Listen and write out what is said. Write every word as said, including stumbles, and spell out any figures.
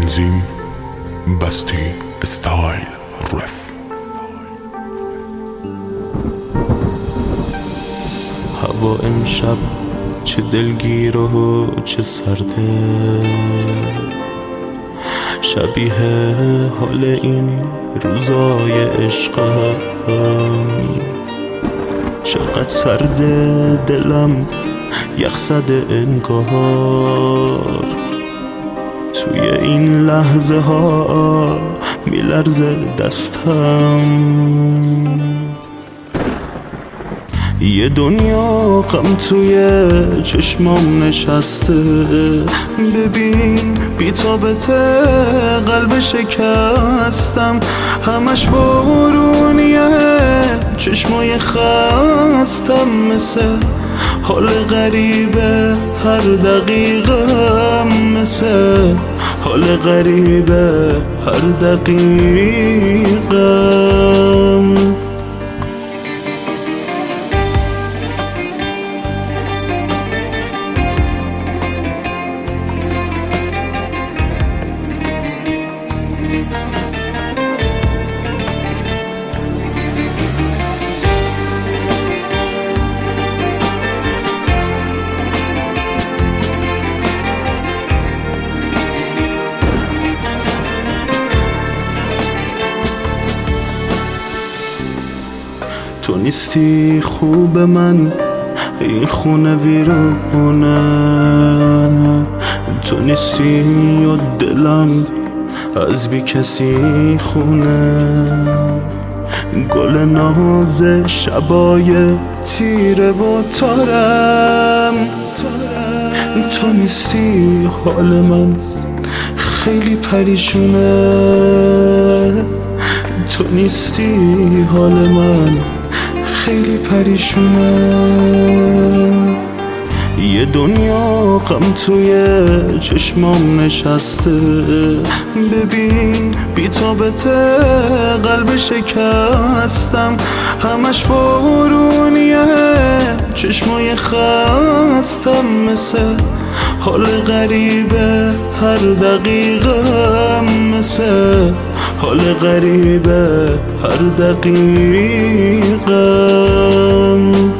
تنظیم بستی استایل رف. هوا امشب چه دلگیر و چه سرده، شبیه حال این روزای عشقم. چقدر سرده دلم، یخ زده انگار، توی این لحظه ها میلرزه دستم. یه دنیا غم توی چشمام نشسته، ببین بی‌تابته قلب شکستم. همش بارونیه، چشمای خستم، مثل حال غریبه هر دقیقم، مثل حال غریبه هر دقیقم. تو نیستی خوب من، این خونه ویرونه. تو نیستی و دلم از بی کسی خونه. گل ناز شبای تیره و تارم. تو نیستی حال من خیلی پریشونه. تو نیستی حال من خیلی پریشونه. یه دنیا غم توی چشمام نشسته، ببین بی‌تابته قلب شکستم. همش بارونیه، چشمای خستم، مثل حال غریبه هر دقیقم، مثل حال غریبه هر دقیقم.